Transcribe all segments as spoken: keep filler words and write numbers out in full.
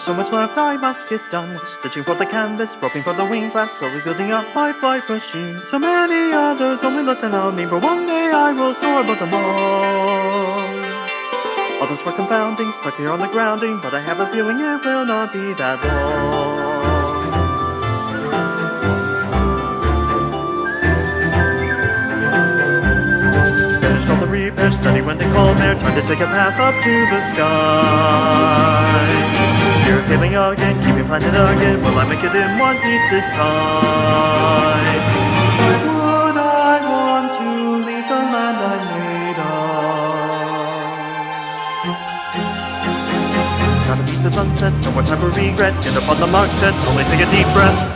so much left I must get done. Stitching for the canvas, roping for the wing flaps, slowly building up my flight machine. So many others only left and I'll need, but one day I will soar above them all. Others were confounding, stuck here on the grounding, but I have a feeling it will not be that long. Finished all the repairs, steady when they called there, time to take a path up to the sky. Fear of failing again, keep me planted again, will I make it in one piece this time? Why would I want to leave the land I made of? Gotta beat the sunset, no more time for regret. Get up on the mark set, only take a deep breath.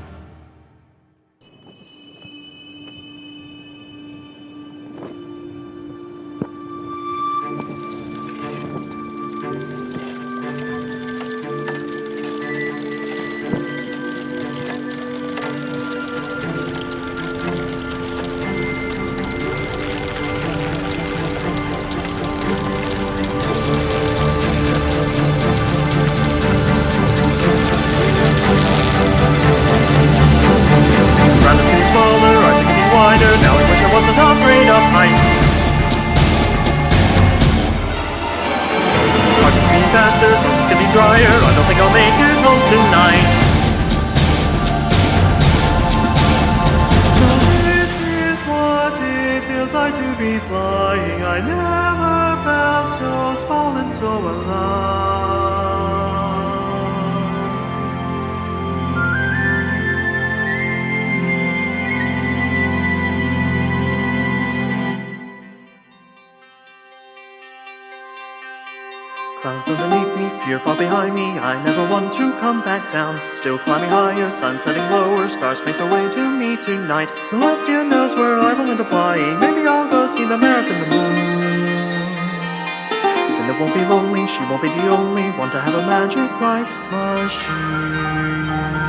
Now I wish I wasn't afraid of heights. Heart is beating faster, things getting drier. I don't think I'll make it home tonight. So this is what it feels like to be flying. I never felt so small and so alive. Clouds underneath me, fear far behind me. I never want to come back down. Still climbing higher, sun setting lower. Stars make their way to me tonight. Celestia knows where I will end up flying. Maybe I'll go see the map in the moon. Then it won't be lonely, she won't be the only one to have a magic flight machine.